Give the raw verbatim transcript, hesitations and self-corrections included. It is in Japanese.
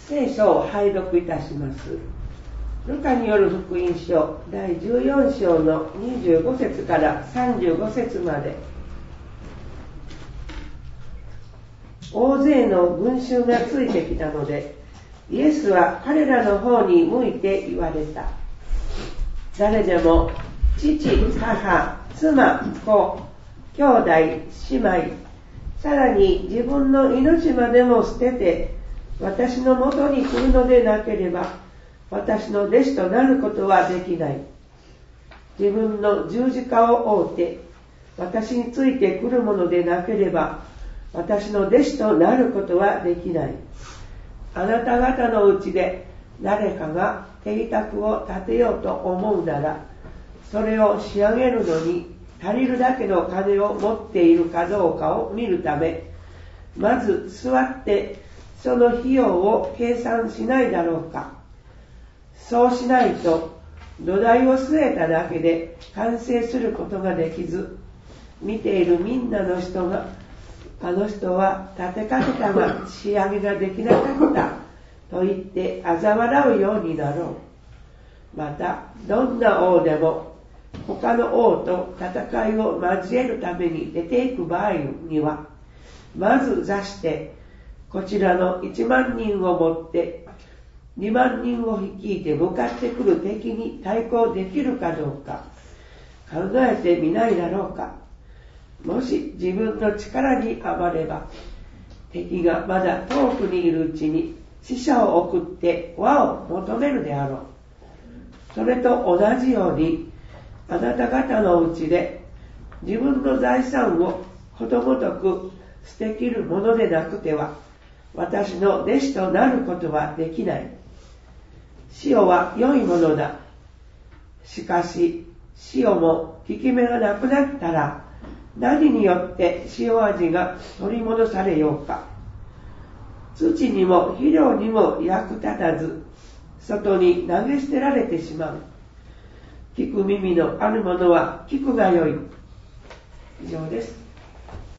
聖書を拝読いたします。ルカによる福音書だいじゅうよん章のにじゅうご節からさんじゅうご節まで。大勢の群衆がついてきたので、イエスは彼らの方に向いて言われた。誰でも父、母、妻、子、兄弟、姉妹、さらに自分の命までも捨てて私のもとに来るのでなければ、私の弟子となることはできない。自分の十字架を追って私についてくるものでなければ、私の弟子となることはできない。あなた方のうちで誰かが邸宅を建てようと思うなら、それを仕上げるのに足りるだけの金を持っているかどうかを見るため、まず座ってその費用を計算しないだろうか。そうしないと土台を据えただけで完成することができず、見ているみんなの人が、あの人は建てかけたが仕上げができなかったと言って嘲笑うようになろう。またどんな王でも他の王と戦いを交えるために出ていく場合には、まず座してこちらのいちまんにんをもってにまんにんを率いて向かってくる敵に対抗できるかどうか考えてみないだろうか。もし自分の力に余れば、敵がまだ遠くにいるうちに使者を送って和を求めるであろう。それと同じように、あなた方のうちで自分の財産をことごとく捨てきるものでなくては、私の弟子となることはできない。塩は良いものだ。しかし塩も効き目がなくなったら、何によって塩味が取り戻されようか。土にも肥料にも役立たず、外に投げ捨てられてしまう。聞く耳のあるものは聞くがよい。以上です。